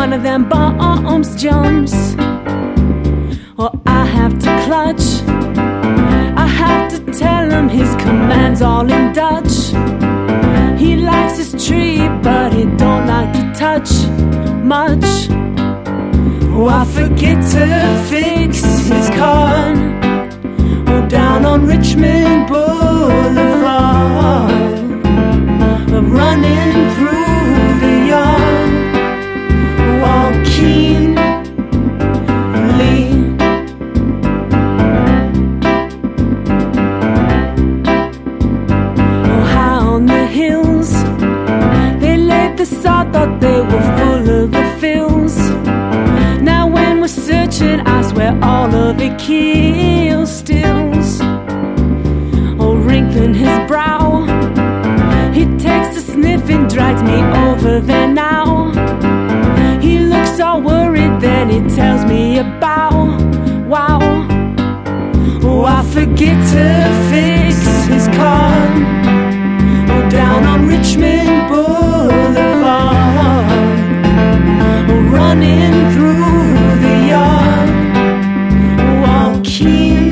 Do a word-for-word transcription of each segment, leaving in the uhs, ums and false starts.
one of them bombs jumps, or I have to clutch. I have to tell him his commands all in Dutch. He likes his tree, but he don't like to touch much. Oh, I forget to fix his car, oh, down on Richmond Boulevard, running through the yard, all keenly. Oh, high on the hills, they laid the sod, thought they were full of the fills. Now when we're searching, I swear all of it kills stills. Oh, wrinkling his brow, he takes a sniff and drags me over there now. He looks all worried, then he tells me about, wow. Oh, I forget to fix his car, oh, down on Richmond Boulevard, oh, running through the yard, oh, all keenly.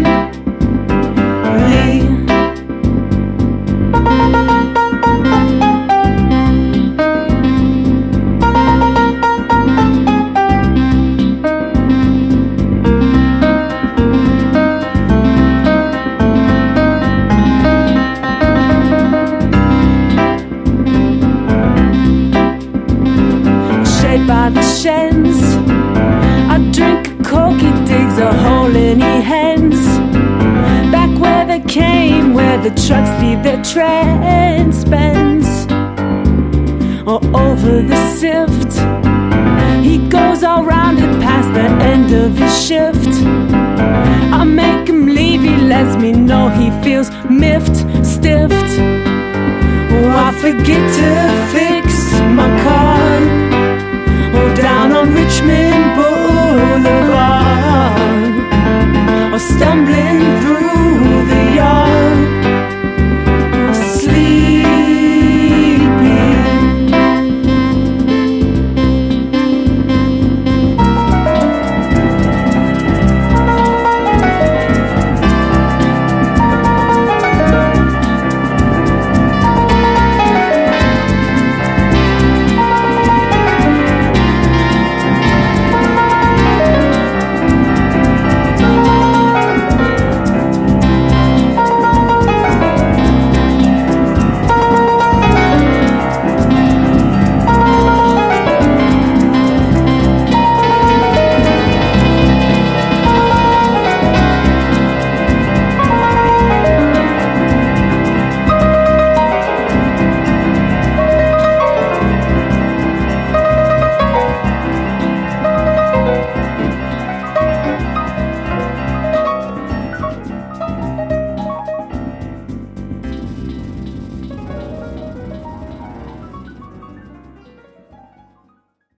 By the sheds, I drink a coke, he digs a hole and he heads back where they came, where the trucks leave their tread spends, or over the sift. He goes all round it past the end of his shift. I make him leave, he lets me know he feels miffed, stiffed. Oh, I forget to